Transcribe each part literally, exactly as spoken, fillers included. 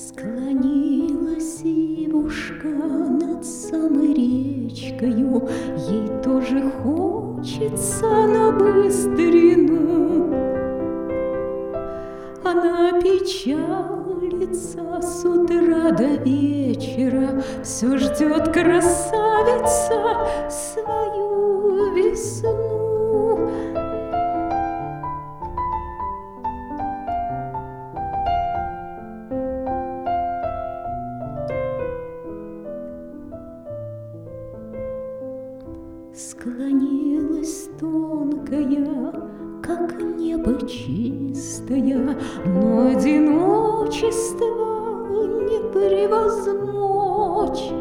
Склонилась ивушка над самой речкою, ей тоже хочется на быстрину. Она печалится с утра до вечера, все ждет красавица свою весну. Склонилась тонкая, как небо чистая, но одиночество не превозмочь.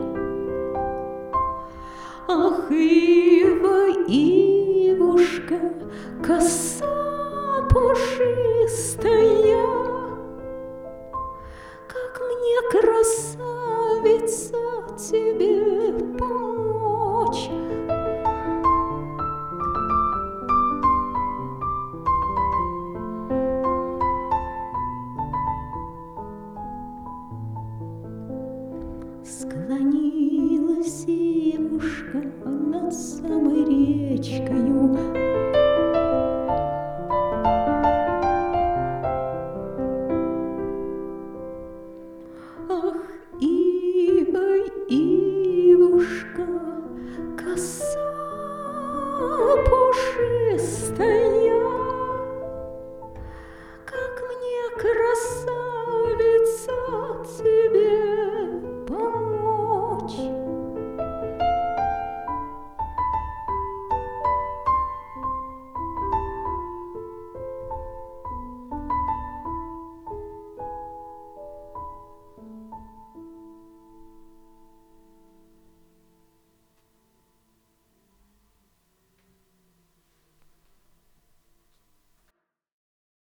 Ах, ива, ивушка, коса пушистая, как мне, красавица, тебе помочь? Склонилась ивушка над самой речкою,